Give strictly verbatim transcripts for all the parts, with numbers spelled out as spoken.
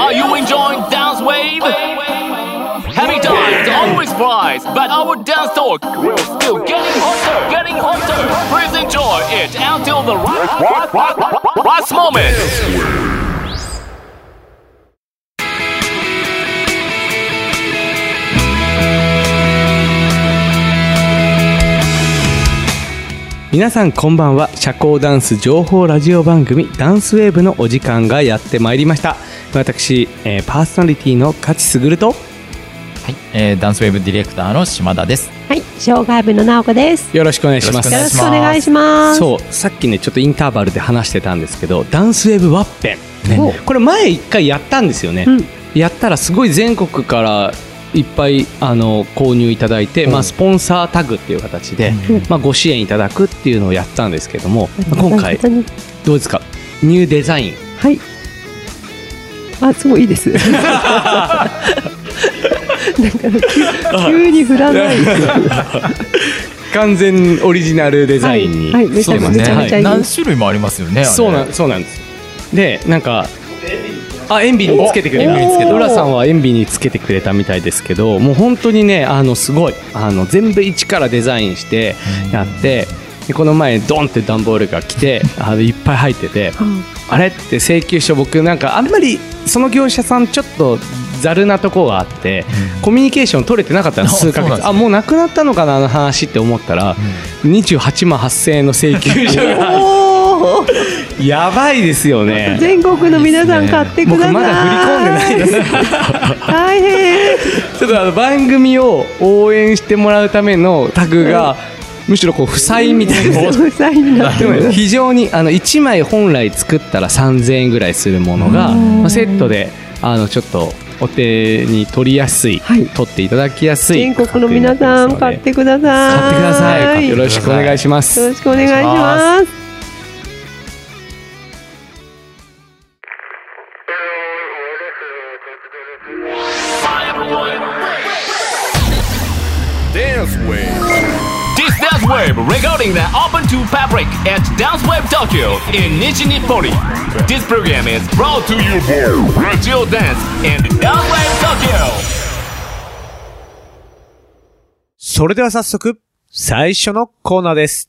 Are you enjoying Dance Wave? Happy times always flies, but our dance talk will still getting hotter, getting hotter. Please enjoy it until the last moment. 皆さんこんばんは。社交ダンス情報ラジオ番組ダンスウェーブのお時間がやってまいりました。私、えー、パーソナリティの勝卓と、はいえー、ダンスウェーブディレクターの島田です。 はい、障害部の直子です。 よろしくお願いします。 よろしくお願いします。 そう、さっきねちょっとインターバルで話してたんですけど、ダンスウェーブワッペン、ね、これ前一回やったんですよね、うん、やったらすごい全国からいっぱいあの購入いただいて、まあ、スポンサータグっていう形で、うんまあ、ご支援いただくっていうのをやったんですけども、うん、今回どうですか、ニューデザイン。 はい、あ、すごいいいですなんか 急, 急に振らない完全オリジナルデザインに、 はいはい、めちゃめちゃめちゃめちゃいい、 何種類もありますよね。 そうな、そうなんです。でなんかあ、塩ビにつけてくれた。浦さんは塩ビにつけてくれたみたいですけど、もう本当にね、あのすごいあの全部一からデザインしてやって、でこの前ドンって段ボールが来てあのいっぱい入ってて、うん、あれって請求書、僕なんかあんまりその業者さんちょっとざるなとこがあって、うん、コミュニケーション取れてなかったの数ヶ月、ね、あ、もうなくなったのかなあの話って思ったら、うん、にじゅうはちまんはっせんえんの請求書がやばいですよね。 全国の皆さん買ってください。 僕まだ振り込んでないです大変。 ちょっとあの番組を応援してもらうためのタグが、うん、むしろこう負債みたいな負債になってる。 非常にあのいちまい本来作ったらさんぜんえんぐらいするものが、まあ、セットであのちょっとお手に取りやすい、はい、取っていただきやすい、 全国の皆さん買ってください。 買ってください。よろしくお願いします。 よろしくお願いします。 This Dance Wave regarding the Open to Public at Dance Wave Tokyo in Nishi-Nippori. This program is brought to you by Radio Dance and Dance Wave Tokyo. それでは早速最初のコーナーです。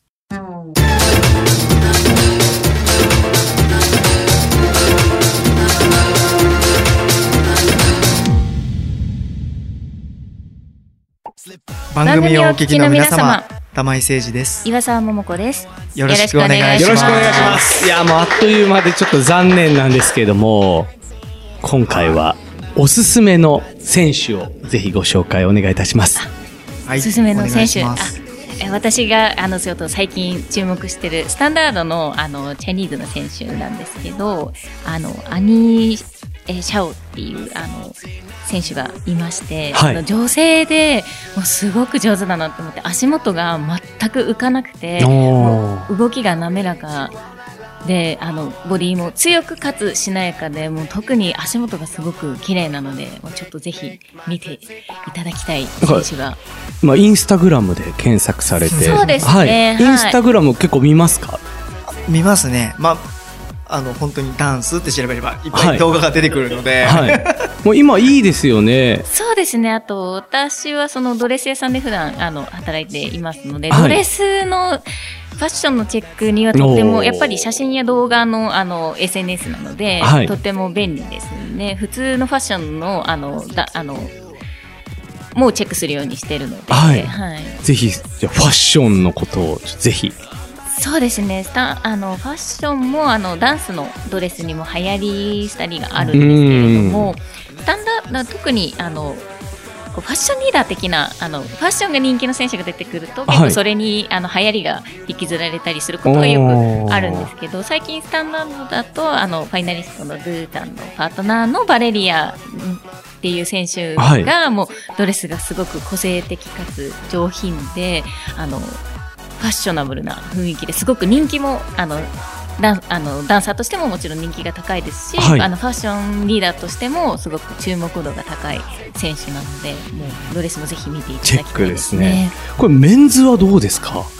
番組をお聞きの皆様、玉井誠二です。 岩沢桃子です。 よろしくお願いします。 よろしくお願いします。いや、もうあっという間でちょっと残念なんですけれども、今回はおすすめの選手をぜひご紹介お願いいたします。 はい、おすすめの選手、あ、私があのちょっと最近注目してるスタンダードのあのチャイニーズの選手なんですけど、あのアニーえシャオっていうあの選手がいまして、はい、あの女性でもうすごく上手だなと思って、足元が全く浮かなくて、もう動きが滑らかで、あのボディも強くかつしなやかで、もう特に足元がすごく綺麗なので、もうちょっとぜひ見ていただきたい選手が、 まあ、インスタグラムで検索されて、 そうですね、 はい、インスタグラム結構見ますか？ 見ますね。まああの本当にダンスって調べればいっぱい動画が出てくるので、 はいはい、もう今いいですよね。 そうですね。あと私はそのドレス屋さんで普段あの働いていますので、はい、ドレスのファッションのチェックにはとってもやっぱり写真や動画 の, あの エスエヌエス なので、はい、とっても便利ですね。普通のファッションのあのだあのもうチェックするようにしているので、 はいはい、ぜひじゃファッションのことをぜひ。 そうですね。スタあのファッションもあのダンスのドレスにも流行りしたりがあるんですけれども、スタンダード特にあのファッションリーダー的なあのファッションが人気の選手が出てくると、結構それに、はい、あの流行りが引きずられたりすることがよくあるんですけど、最近スタンダードだとあのファイナリストのドゥータンのパートナーのバレリアっていう選手が、はい、もうドレスがすごく個性的かつ上品で、あのファッショナブルな雰囲気ですごく人気もあのダン、あのダンサーとしてももちろん人気が高いですし、はい、あのファッションリーダーとしてもすごく注目度が高い選手なので、もうドレスもぜひ見ていただきたいですね。 チェックですね。これメンズはどうですか？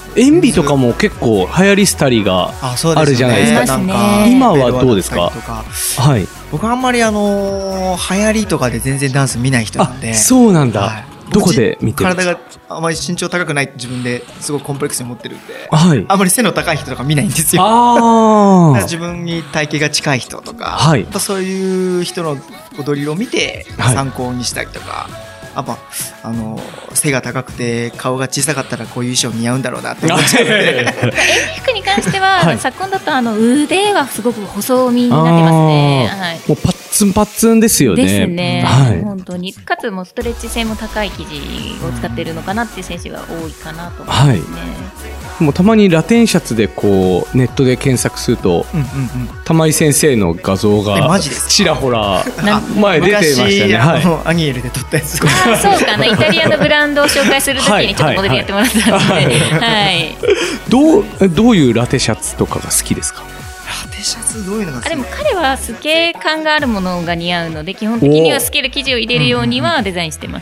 塩ビとかも結構流行り廃りがあ、そうですよね、 あるじゃないですか。 なんか今はどうですか？ とかはい。 僕あんまりあのー、流行りとかで全然ダンス見ない人なんで。 あ、そうなんだ。 はい、 どこで見てるんですか？ 体があまり身長高くないって自分ですごいコンプレックスに持ってるんで、 はい、 あんまり背の高い人とか見ないんですよ。 あ自分に体型が近い人とか、 はい、 やっぱそういう人の踊りを見て参考にしたりとか、はい、やっぱあの背が高くて顔が小さかったらこういう衣装似合うんだろうなって思っちゃうので演技服に関しては、はい、昨今だとあの腕はすごく細身になってますね、はい、 もうパッツンパッツンですよね。 ですね、 はい、 本当にかつもうストレッチ性も高い生地を使っているのかなっていう選手が多いかなと思いますね、はい、 もうたまにラテンシャツでこうネットで検索すると、うんうんうん、玉井先生の画像がちらほら前出てましたね。 はい、アニエルで撮ったやつ。 あ、そうかな、イタリアのブランドを紹介するときにちょっとモデルやってもらったので、はいはい、 どうどういうラテシャツとかが好きですか？ ラテシャツどういうのが好き？ あ、でも彼は透け感があるものが似合うので基本的には透ける生地を入れるようにはデザインしてます。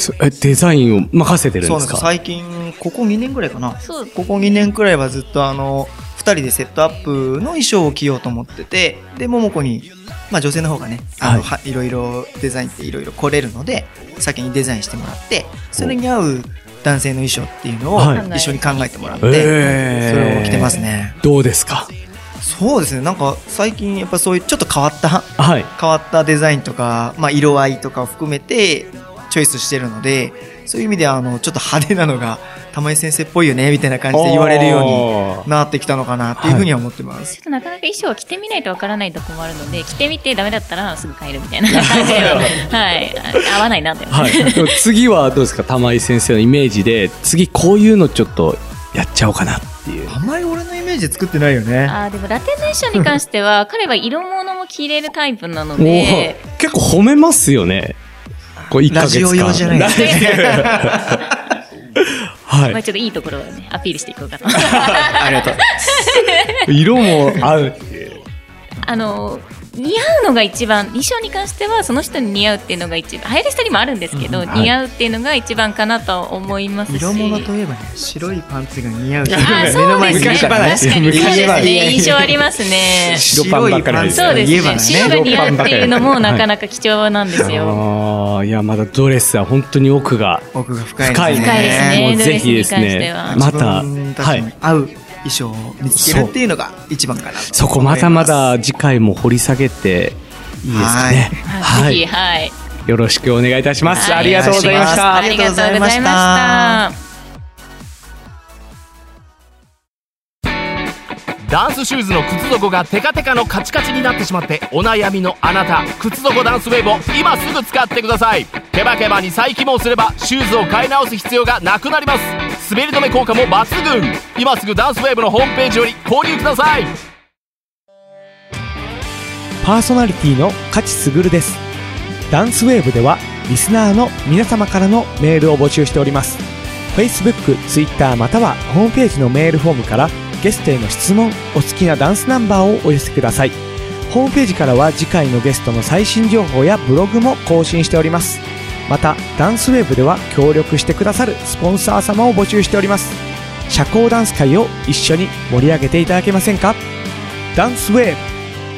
え、デザインを任せてるんですか？ そうなんです。最近ここにねんぐらいかな、ここにねんくらいはずっとあのふたりでセットアップの衣装を着ようと思ってて、で桃子に、まあ、女性の方がねあの、はい、いろいろデザインっていろいろ来れるので先にデザインしてもらってそれに合う男性の衣装っていうのを一緒に考えてもらって、はい、それを着てますね。 どうですか？ そうですね、なんか最近やっぱそういうちょっと変わった、 はい、 変わったデザインとか、まあ、色合いとかを含めてチョイスしてるので、そういう意味ではあのちょっと派手なのが玉井先生っぽいよねみたいな感じで言われるようになってきたのかなっていうふうには思ってます、はい、 ちょっとなかなか衣装は着てみないとわからないところもあるので、着てみてダメだったらすぐ帰るみたいな感じではい、合わないなって、はい、 次はどうですか？玉井先生のイメージで次こういうのちょっとやっちゃおうかなっていう。 あんまり俺のイメージで作ってないよね。 あ、でもラテンの衣装に関しては彼は色物も着れるタイプなので結構褒めますよね。こういっかげつかんラジオ用じゃないですはい、 まあちょっといいところをねアピールしていこうかとありがとう色も合うっていう、 あの似合うのが一番、衣装に関してはその人に似合うっていうのが一番、流行り廃りもあるんですけど、うん、はい、似合うっていうのが一番かなと思いますし、 色物といえばね、白いパンツが似合う人が目の前にいるから、確かにそうですね、印象ありますね。 白パンばっかりです。 そうですね、白が似合うっていうのもなかなか貴重なんですよ。 はい、あ、いやまだドレスは本当に奥が奥が深いですね。 深いですね。 もうぜひですね、またはい、合う衣装を見つけるっていうのが一番かなと。 そこまたまだ次回も掘り下げていいですかね。 はい、はい、 よろしくお願いいたします。 はい、 ありがとうございました。 ありがとうございました。 ダンスシューズの靴底がテカテカのカチカチになってしまってお悩みのあなた、靴底ダンスウェーブを今すぐ使ってください。ケバケバに再起毛すればシューズを買い直す必要がなくなります。滑り止め効果も抜群。今すぐダンスウェーブのホームページより購入ください。 パーソナリティの勝ち優です。ダンスウェーブではリスナーの皆様からのメールを募集しております。 Facebook、Twitter またはホームページのメールフォームからゲストへの質問、お好きなダンスナンバーをお寄せください。ホームページからは次回のゲストの最新情報やブログも更新しております。またダンスウェーブでは協力してくださるスポンサー様を募集しております。社交ダンス界を一緒に盛り上げていただけませんか？ダンスウェーブ。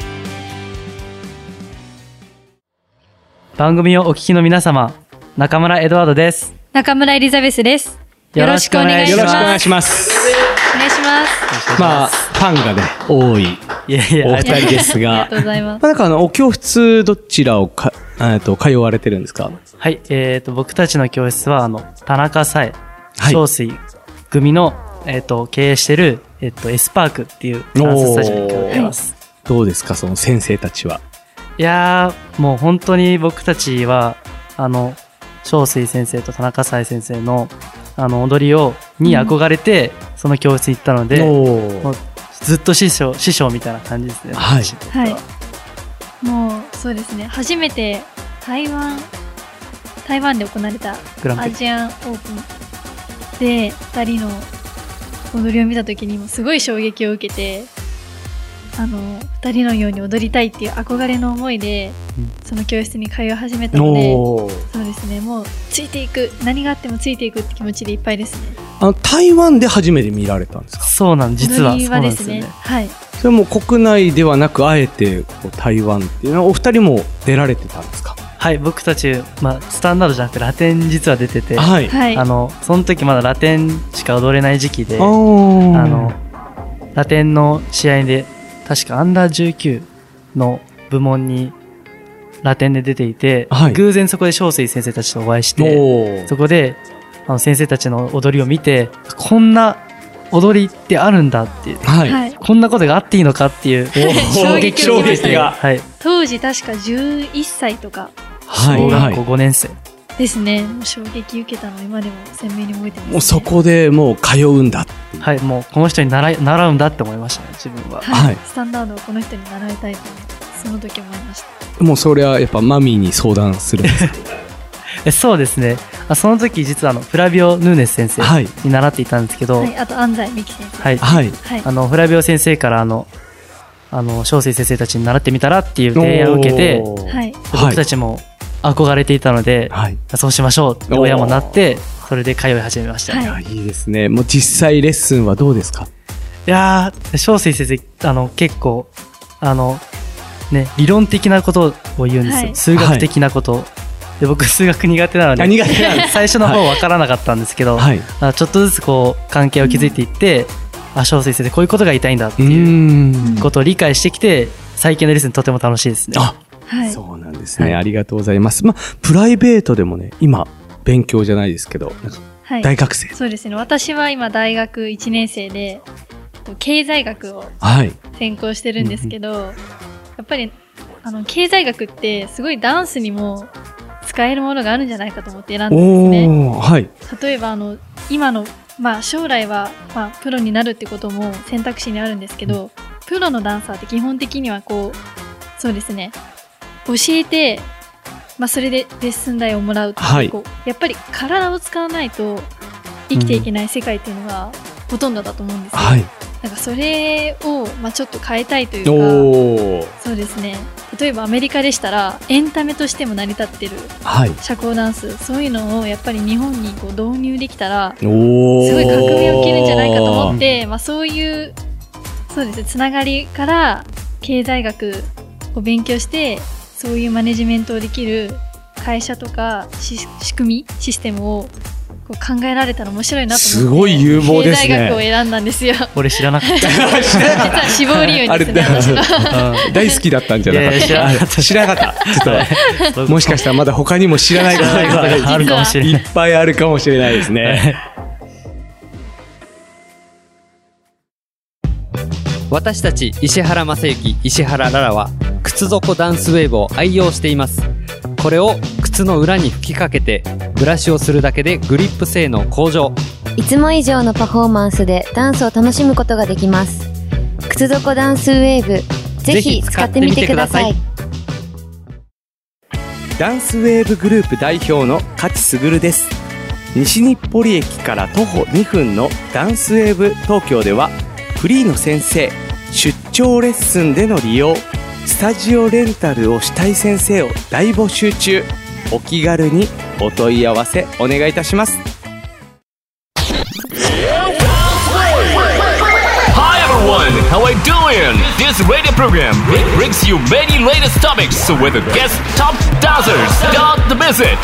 番組をお聞きの皆様、中村エドワードです。 中村エリザベスです。よろしくお願いします。 よろしくお願いします。 お願いします。 まあファンがね多いお二人ですが、 ありがとうございます。 なんかあのお教室どちらをかえっと通われてるんですか？ はい、えっと僕たちの教室はあの田中沙恵小水組のえっと経営してるえっとエスパークっていうダンススタジオに通ってます。 どうですかその先生たちは？ いやーもう本当に僕たちはあの小水先生と田中沙恵先生のあの踊りをに憧れて、うん、その教室に行ったので、もうずっと師匠師匠みたいな感じですね。 はい、 はい、もうそうですね。初めて台湾台湾で行われたアジアンオープンでふたりの踊りを見た時にもすごい衝撃を受けて、あのふたりのように踊りたいっていう憧れの思いで、うん、その教室に通い始めたので、そうですね、もうついていく、何があってもついていくって気持ちでいっぱいですね。 あの台湾で初めて見られたんですか？ そうなん実は踊りそうなんですよね。 はい。 それも国内ではなくあえてこう台湾っていうのはお二人も出られてたんですか？ はい、僕たち、まあ、スタンダードじゃなくてラテン実は出てて、 はい、 あのその時まだラテンしか踊れない時期で、ああのラテンの試合で確かアンダーじゅうきゅうの部門にラテンで出ていて、 はい、 偶然そこで翔水先生たちとお会いして、そこであの先生たちの踊りを見て、こんな踊りってあるんだっていう、 はい、 こんなことがあっていいのかっていう衝撃衝撃が、 はい、 当時確かじゅういっさいとか、 はい、 小学校ごねん生ですね。もう衝撃受けたの今でも鮮明に覚えてます、ね。 もうそこでもう通うんだっていう、 はい、もうこの人に習い習うんだって思いましたね、自分は。 はい、スタンダードをこの人に習いたいとその時思いました。 もうそれはやっぱマミーに相談するんですか？ そうですね。その時実はあのフラビオ・ヌーネス先生に習っていたんですけど、 はい、あと安西美希先生、 はいはい、あのフラビオ先生からあのあの翔水先生たちに習ってみたらっていう提案を受けて、はい、僕たちも憧れていたので、はい、そうしましょうって親もなって、それで通い始めました。 はい、いいですね。もう実際レッスンはどうですか？ いやー、翔水先生あの結構あのね理論的なことを言うんですよ、はい、数学的なこと、はい、で僕数学苦手なので苦手なん最初の方分からなかったんですけど、はい、ちょっとずつこう関係を築いていって、うん、あ翔水先生こういうことが言いたいんだっていうことを理解してきて、最近のレッスンとても楽しいですね。 あ、はい、そうなんですね、はい、ありがとうございます。まあ、プライベートでもね今勉強じゃないですけどなんか大学生、 はい、そうですね。私は今大学いちねん生で経済学を専攻してるんですけど、はい、やっぱりあの経済学ってすごいダンスにも使えるものがあるんじゃないかと思って選んだんですね。はい、例えばあの今の、まあ、将来は、まあ、プロになるってことも選択肢にあるんですけど、うん、プロのダンサーって基本的にはこうそうですね教えて、まあ、それでレッスン代をもらうと、はい、こうやっぱり体を使わないと生きていけない世界っていうのがほとんどだと思うんですよ、はい、なんかそれを、まあ、ちょっと変えたいというか、そうですね、例えばアメリカでしたらエンタメとしても成り立ってる社交ダンス、はい、そういうのをやっぱり日本にこう導入できたらすごい革命を起きるんじゃないかと思って、まあ、そういうそうですねつながりから経済学を勉強してそういうマネジメントをできる会社とか仕組みシステムをこう考えられたら面白いなと思って、 すごい有望ですね。 経済学を選んだんですよ。 俺知らなかった実は志望理由ですね。私の大好きだったんじゃなかった。いやいや知らなかった。知らなかったちょっともしかしたらまだ他にも知らないことがあるかもしれない。 いっぱいあるかもしれないですね。 私たち石原正幸、石原ララは靴底ダンスウェーブを愛用しています。これを靴の裏に吹きかけてブラシをするだけでグリップ性能向上、 いつも以上のパフォーマンスでダンスを楽しむことができます。靴底ダンスウェーブ、ぜひ使ってみてください。 ダンスウェーブグループ代表の勝卓です。西日暮里駅から徒歩にふんのダンスウェーブ東京ではフリーの先生、出張レッスンでの利用、スタジオレンタルをしたい先生を大募集中。お気軽にお問い合わせお願いいたします。 Hi everyone, how are you doing? This radio program brings you many latest topics with guest top dancers. Don't miss it.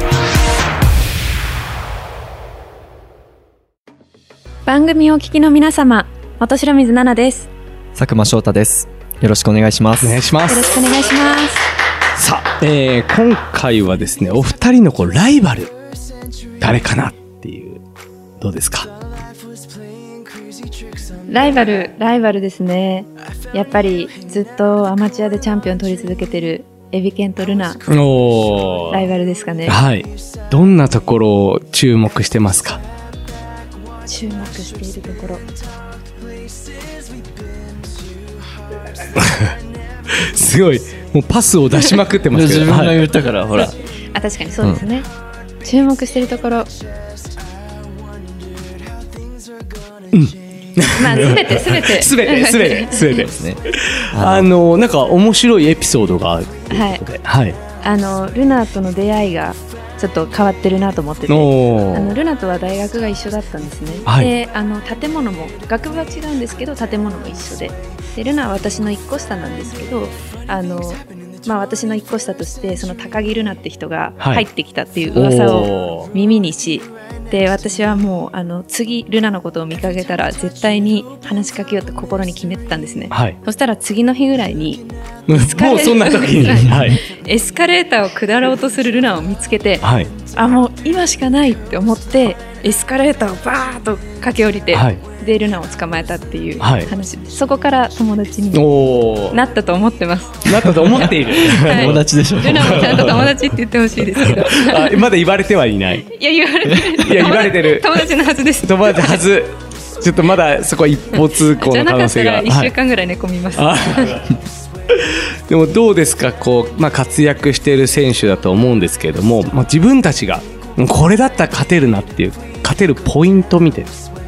番組をお聞きの皆様、元白水奈々です。 佐久間翔太です。よろしくお願いします。 お願いします。 よろしくお願いします。 さあ、えー、今回はですね、お二人のこうライバル誰かなっていう、どうですか？ ライバルライバルですね。やっぱりずっとアマチュアでチャンピオン取り続けてるエビケンとルナ、おライバルですかね。 はい。どんなところを注目してますか？ 注目しているところすごいもうパスを出しまくってますけど自分が言ったから、はい、ほらあ確かにそうですね、うん、注目しているところ、 うんまあすべてすべてすべてすべてすべてですね。あのなんか面白いエピソードがあるということで、はい、はい、 あのルナとの出会いがちちょっと変わってるなと思ってて、あおーのルナとは大学が一緒だったんですね、 はいであの建物も学部は違うんですけど建物も一緒で、でルナは私のいっこ下なんですけど、あのまあ、私のいっこ下としてその高木ルナって人が入ってきたっていう噂を耳にし、で私はもうあの次ルナのことを見かけたら絶対に話しかけようって心に決めてたんですね、 はい、 そしたら次の日ぐらいにもうそんな時に、はい、 エスカレーターを下ろうとするルナを見つけて、 はい、 あもう今しかないって思ってエスカレーターをバーッと駆け下りて、はい、でルナを捕まえたっていう話で、はい、そこから友達になったと思ってます。 なったと思っている、はい、友達でしょ。 ルナもちゃんと友達って言ってほしいですけどあまだ言われてはいない。 いや言われてるいや言われてる友達のはずです。 友達はずちょっとまだそこは一方通行の可能性が。 じゃなかったらいっしゅうかんぐらい寝込みます、 はい、でもどうですかこう、まあ、活躍している選手だと思うんですけれども、まあ、自分たちがこれだったら勝てるなっていう勝てるポイント見て。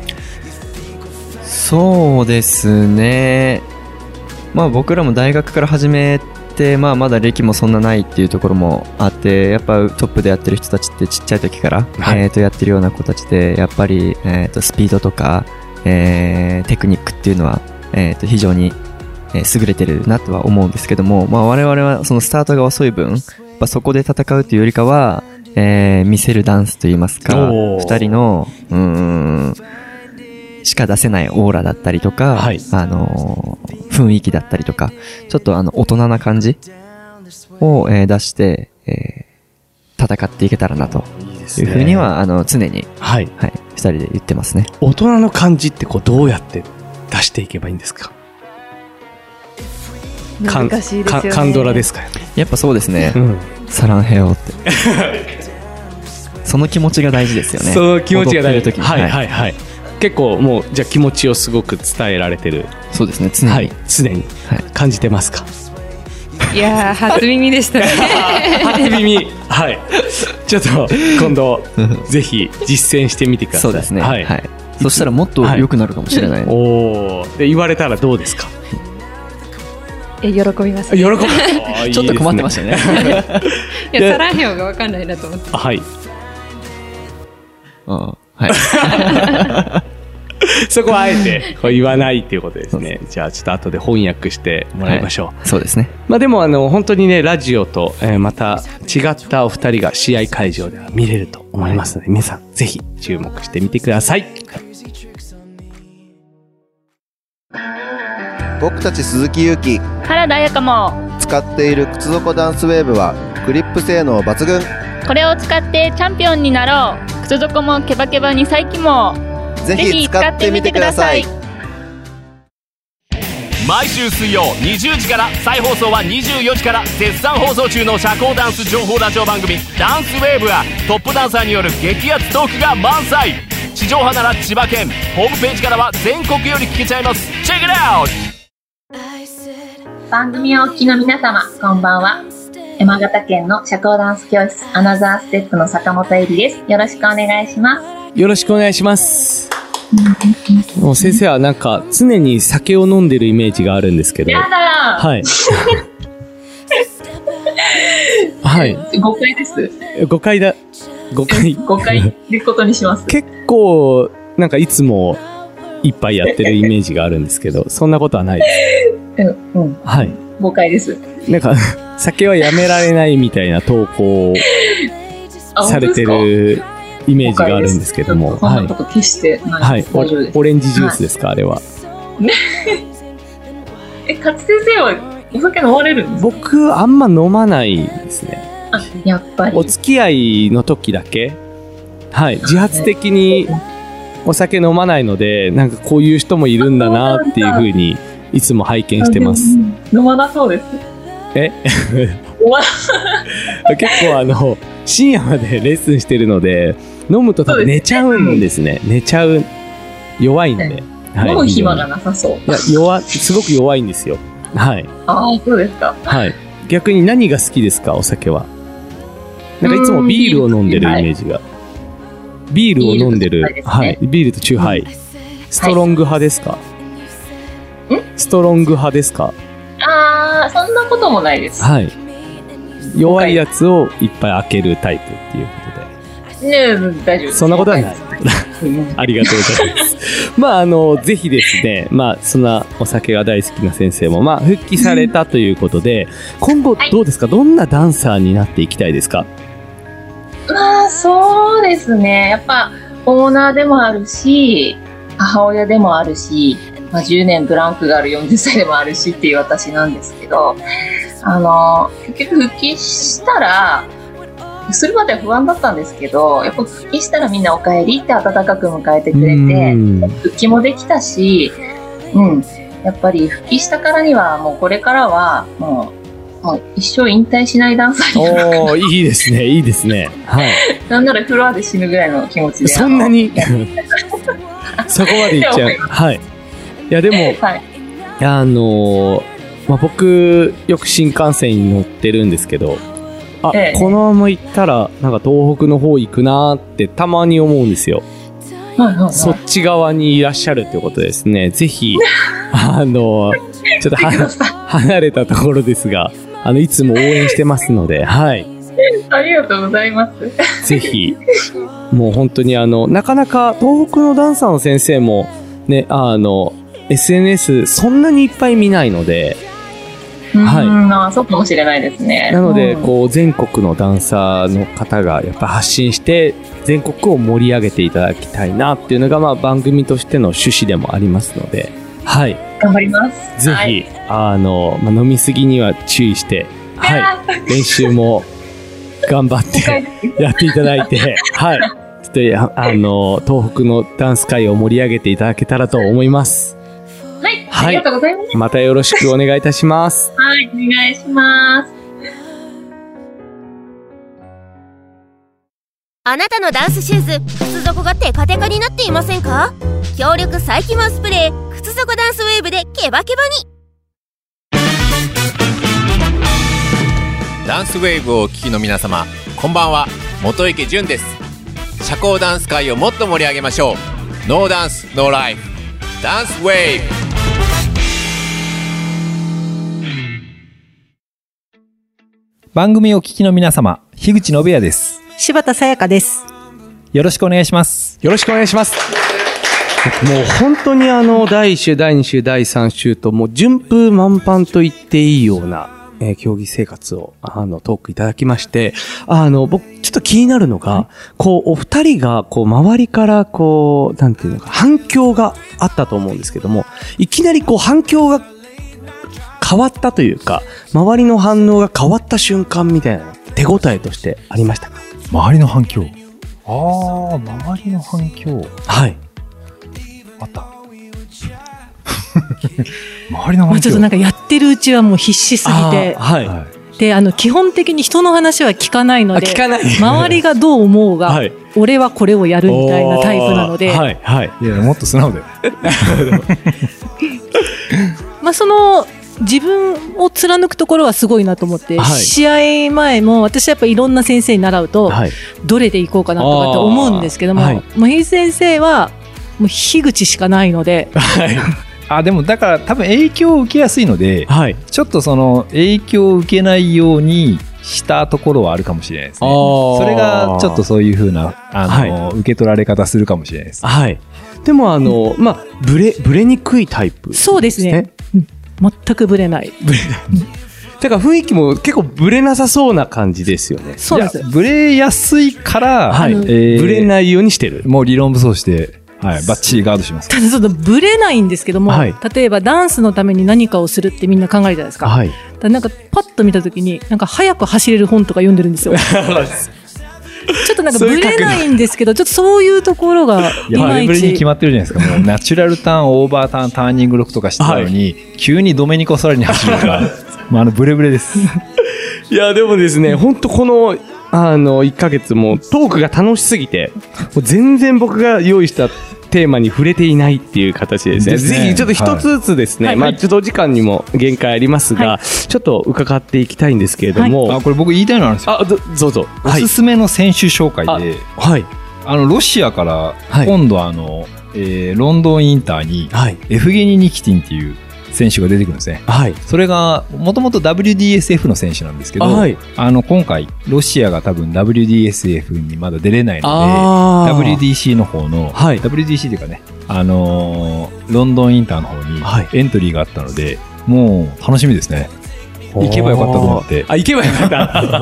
そうですね、まあ、僕らも大学から始めて、まあ、まだ歴もそんなないっていうところもあって、やっぱトップでやってる人たちってちっちゃい時から、はい、えー、とやってるような子たちでやっぱり、えー、とスピードとか、えー、テクニックっていうのは、えー、と非常に優れてるなとは思うんですけども、まあ、我々はそのスタートが遅い分やっぱそこで戦うというよりかは、えー、見せるダンスといいますかふたりのうーんしか出せないオーラだったりとか、はい、あのー、雰囲気だったりとかちょっとあの大人な感じを、えー、出して、えー、戦っていけたらなというふうにはあの常に、はいはい、ふたりで言ってますね。 大人の感じってこうどうやって出していけばいいんですか。 難しいですよね。 カンドラですか。 やっぱそうですね、うん、サランヘヨってその気持ちが大事ですよね。 その気持ちが大事。はいはいはい。結構もうじゃあ気持ちをすごく伝えられてる。 そうですね、常に、 はい、常に感じてますか。 いやー初耳でしたね初耳はいちょっと今度ぜひ実践してみてください。 そうですね、はいはい、そしたらもっと良くなるかもしれない、はい、 おーで言われたらどうですか。 え喜びます、ね、 喜ぶちょっと困ってましたねいやサランヘヨが分かんないなと思って。 はいあはいそこはあえてこう言わないっていうことですね。じゃあちょっと後で翻訳してもらいましょう、 はい、そうですね。 まあでもあの本当にねラジオと、えー、また違ったお二人が試合会場では見れると思いますので、皆さんぜひ注目してみてください。 僕たち鈴木勇気、 原田彩香も使っている靴底ダンスウェーブはグリップ性能抜群。 これを使ってチャンピオンになろう。靴底もケバケバに再起もぜひ使ってみてください。 毎週水曜にじゅうじから再放送はにじゅうよじから絶賛放送中の社交ダンス情報ラジオ番組ダンスウェーブはトップダンサーによる激アツトークが満載。地上波なら千葉県、ホームページからは全国より聞けちゃいます。チェックイットアウト。 番組をお聞きの皆様こんばんは。山形県の社交ダンス教室アナザーステップの坂本恵里です。よろしくお願いします。 よろしくお願いします。もう先生はなんか常に酒を飲んでるイメージがあるんですけど。 やだはいはい誤解です。 誤解だ誤解誤解ってことにします。 結構なんかいつも一杯やってるイメージがあるんですけどそんなことはないです。 うん、うん、 はい誤解です。 なんか酒はやめられないみたいな投稿をされてるイメージがあるんですけども、 そんなこと決してないです。 はい、はい、オレンジジュースですか、はい、あれは。 え、勝先生はお酒飲まれるんですか？ 僕あんま飲まないですね。 あ、やっぱり。 お付き合いの時だけ、はい、自発的にお酒飲まないので、なんかこういう人もいるんだなっていう風にいつも拝見してます。 飲まなそうです。 え結構あの深夜までレッスンしてるので飲むと多分寝ちゃうんですね。寝ちゃう弱いんで、 はい、飲む暇がなさそう。 いや弱すごく弱いんですよ。はい。 ああそうですか。 はい。逆に何が好きですかお酒は。なんかいつもビールを飲んでるイメージが。ビールを飲んでる、ね、はいビールとチューハイ、うん、ストロング派ですか？はい、ストロング派ですか？ ああそんなこともないです。 はい。 弱いやつをいっぱい開けるタイプっていうことで。 ね、大丈夫です。 そんなことはない。ありがとうございます。まあ、あの、ぜひですね、まあ、そんなお酒が大好きな先生も、まあ、復帰されたということで、今後どうですか、はい、どんなダンサーになっていきたいですか？ まあ、そうですね。やっぱ、オーナーでもあるし、母親でもあるし、まあ、じゅうねんブランクがあるよんじゅっさいでもあるしっていう私なんですけど、あの、結局復帰したら、するまでは不安だったんですけど、やっぱ復帰したらみんなお帰りって温かく迎えてくれて、復帰もできたし、うん、やっぱり復帰したからにはもうこれからはもう、もう一生引退しないダンサーになるかな。 おー、いいですね、いいですね。はい。 なんならフロアで死ぬぐらいの気持ちで。 そんなにそこまでいっちゃう。はい。いやでも、はい、あのー、まあ、僕よく新幹線に乗ってるんですけど、あ、ええ、このまま行ったらなんか東北の方行くなーってたまに思うんですよ。はいはいはい、そっち側にいらっしゃるということですね。ぜひあのちょっと離れたところですが、あのいつも応援してますので、はい。 ありがとうございます。 ぜひもう本当にあのなかなか東北のダンサーの先生もね、あの エスエヌエス そんなにいっぱい見ないので。 はい、あ、そうかもしれないですね。 なので、うん、こう全国のダンサーの方がやっぱ発信して全国を盛り上げていただきたいなっていうのが、まあ、番組としての趣旨でもありますので、はい、 頑張ります。 ぜひ、はい、あの、まあ、飲みすぎには注意して、はい、練習も頑張ってやっていただいて、はい、ちょっとあの東北のダンス界を盛り上げていただけたらと思います。 はい、ありがとうございます。 またよろしくお願いいたします。 はい、お願いします。 あなたのダンスシューズ、靴底がテカテカになっていませんか？強力再起毛スプレー、靴底ダンスウェーブでケバケバに。 ダンスウェーブをお聞きの皆様、こんばんは、元池潤です。社交ダンス界をもっと盛り上げましょう。ノーダンスノーライフ、ダンスウェーブ。 番組をお聞きの皆様、樋口信也です。 柴田さやかです。 よろしくお願いします。 よろしくお願いします。もう本当にあの第一週、だいに週、だいさん週ともう順風満帆と言っていいような、えー、競技生活をあのトークいただきまして、あの僕ちょっと気になるのが、はい、こうお二人がこう周りからこうなんていうのか反響があったと思うんですけども、いきなりこう反響が変わったというか、周りの反応が変わった瞬間みたいな手応えとしてありましたか？ 周りの反響。ああ、周りの反響。 はい。 あった。周りの反響。 ちょっとなんかやってるうちはもう必死すぎて。 はい。 で、あの基本的に人の話は聞かないので、 聞かない。 周りがどう思うが、はい、俺はこれをやるみたいなタイプなので。 はいはい。 いやもっと素直だよ。 まあその。自分を貫くところはすごいなと思って、はい、試合前も私はやっぱいろんな先生に習うと、はい、どれでいこうかなとかって思うんですけども、はい、もう樋口先生はもう樋口しかないので、はい、 あでもだから多分影響を受けやすいので、はい、ちょっとその影響を受けないようにしたところはあるかもしれないですね。それがちょっとそういう風なあの、はい、受け取られ方するかもしれないです、 はい、でもあの、まあ、ブレブレにくいタイプですね。 そうですね、全くブレない。 ブレない。てか雰囲気も結構ブレなさそうな感じですよね。 そうです。 ブレやすいから、 はい、えー、ブレないようにしてる。 もう理論武装して、はい、バッチリガードします。 ただちょっとブレないんですけども、はい、例えばダンスのために何かをするってみんな考えるじゃないですか。はい。だなんかパッと見たときになんか早く走れる本とか読んでるんですよ。ちょっとなんかブレないんですけど、ちょっとそういうところがいまいち。 ブレに決まってるじゃないですか。もうナチュラルターン、オーバーターン、ターニングロックとかしてたのに、はい、急にドメニコ・ソラに走るから、まあ、あのブレブレです。 いやでもですね、本当このあのいっかげつもトークが楽しすぎて、もう全然僕が用意したテーマに触れていないっていう形ですね。ですね、ぜひちょっと一つずつですね、はい、まあちょっとお時間にも限界ありますが、はい、ちょっと伺っていきたいんですけれども、 はい、あこれ僕言いたいのあるんですよ。 あどどうぞ。 おすすめの選手紹介で、 はい、 あのロシアから今度あの、はい、えー、ロンドンインターにエフゲニ・ニキティンっていう選手が出てくるんですね。 はい。 それが、もともと ダブリューディーエスエフ の選手なんですけど、はい、あの、今回、ロシアが多分 ダブリューディーエスエフ にまだ出れないので、ダブリューディーシー の方の、はい、ダブリューディーシー というかね、あのー、ロンドンインターの方にエントリーがあったので、もう楽しみですね。行けばよかったと思って。 あ、行けばよかった。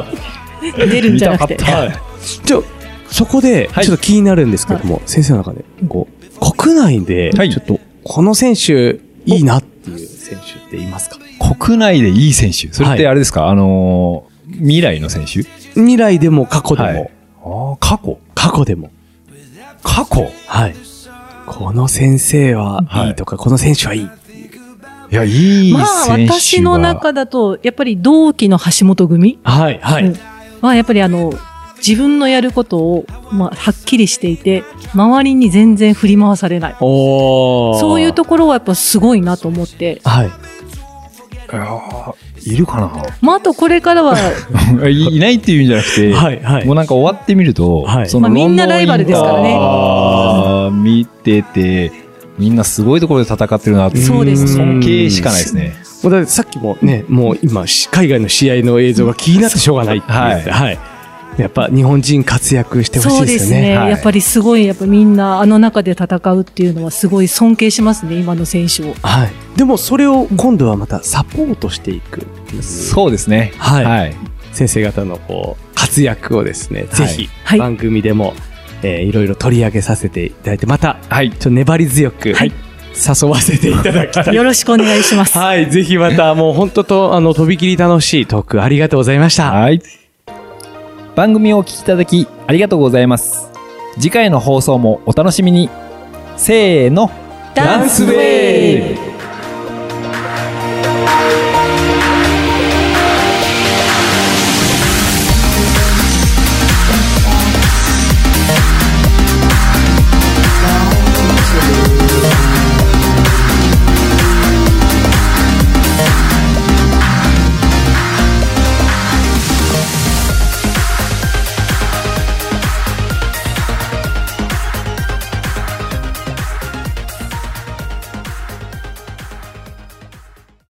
出るんじゃなくて。 はい。じゃあ、そこで、ちょっと気になるんですけども、はい、先生の中で、こう、国内で、ちょっと、この選手、いいなっていう選手っていますか？ 国内でいい選手。それってあれですか、はい、あのー、未来の選手？ 未来でも過去でも。はい、 あ過去過去でも。 過去はい。この先生はいいとか、はい、この選手はいい。 いや、いい選手は。 まあ、私の中だと、やっぱり同期の橋本組。 はい、はい。 まあ、やっぱりあの、自分のやることを、まあ、はっきりしていて、周りに全然振り回されない。そういうところはやっぱすごいなと思って。 はい。 いるかな。 まあ、あとこれからは。 いないっていうんじゃなくて、はい、はい。もうなんか終わってみると、はい、そのまあ、みんなライバルですからね。 あ見てて、みんなすごいところで戦ってるなって。 そうですね。 尊敬しかないですね。 だってさっきもね、もう今、海外の試合の映像が気になってしょうがないって言って、はい。はいやっぱ日本人活躍してほしいですよね。そうですね、 はい。やっぱりすごい、やっぱみんなあの中で戦うっていうのはすごい尊敬しますね、今の選手を。 はい。でもそれを今度はまたサポートしていく。 そうですね。 はい。はい、先生方のこう活躍をですね、ぜひ番組でも、はいえー、いろいろ取り上げさせていただいて、また、はい、ちょっと粘り強く、はい、誘わせていただきたい。 よろしくお願いします。 はい。ぜひまたもう本当と、あの、とびきり楽しいトークありがとうございました。 はい。番組をお聞きいただきありがとうございます。次回の放送もお楽しみに。せーの、 ダンスウェーブ。